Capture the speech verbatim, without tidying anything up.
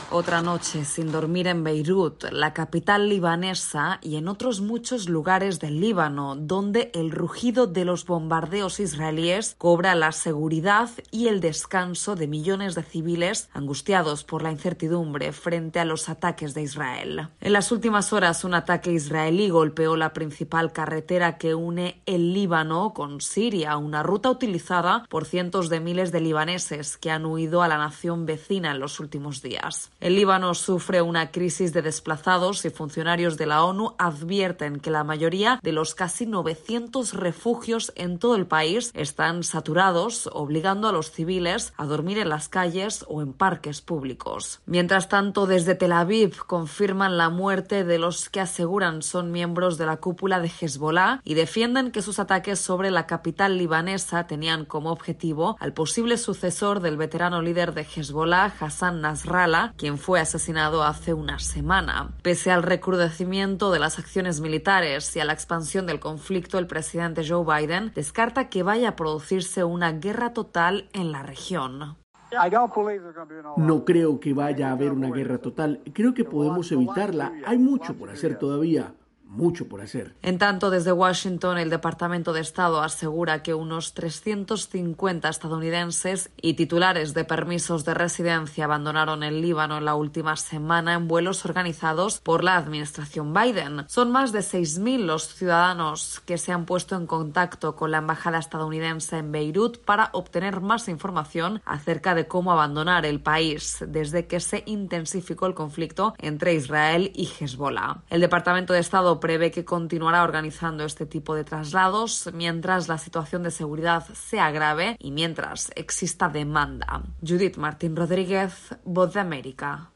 Otra noche sin dormir en Beirut, la capital libanesa, y en otros muchos lugares del Líbano, donde el rugido de los bombardeos israelíes cobra la seguridad y el descanso de millones de civiles angustiados por la incertidumbre frente a los ataques de Israel. En las últimas horas, un ataque israelí golpeó la principal carretera que une el Líbano con Siria, una ruta utilizada por cientos de miles de libaneses que han huido a la nación vecina en los últimos días. El Líbano sufre una crisis de desplazados y funcionarios de la ONU advierten que la mayoría de los casi novecientos refugios en todo el país están saturados, obligando a los civiles a dormir en las calles o en parques públicos. Mientras tanto, desde Tel Aviv confirman la muerte de los que aseguran son miembros de la cúpula de Hezbollah y defienden que sus ataques sobre la capital libanesa tenían como objetivo al posible sucesor del veterano líder de Hezbollah, Hassan Nasrallah, quien fue asesinado hace una semana. Pese al recrudecimiento de las acciones militares y a la expansión del conflicto, el presidente Joe Biden descarta que vaya a producirse una guerra total en la región. No creo que vaya a haber una guerra total. Creo que podemos evitarla. Hay mucho por hacer todavía. Mucho por hacer. En tanto, desde Washington, el Departamento de Estado asegura que unos trescientos cincuenta estadounidenses y titulares de permisos de residencia abandonaron el Líbano en la última semana en vuelos organizados por la administración Biden. Son más de seis mil los ciudadanos que se han puesto en contacto con la embajada estadounidense en Beirut para obtener más información acerca de cómo abandonar el país desde que se intensificó el conflicto entre Israel y Hezbollah. El Departamento de Estado prevé que continuará organizando este tipo de traslados mientras la situación de seguridad se agrave y mientras exista demanda. Judith Martín Rodríguez, Voz de América.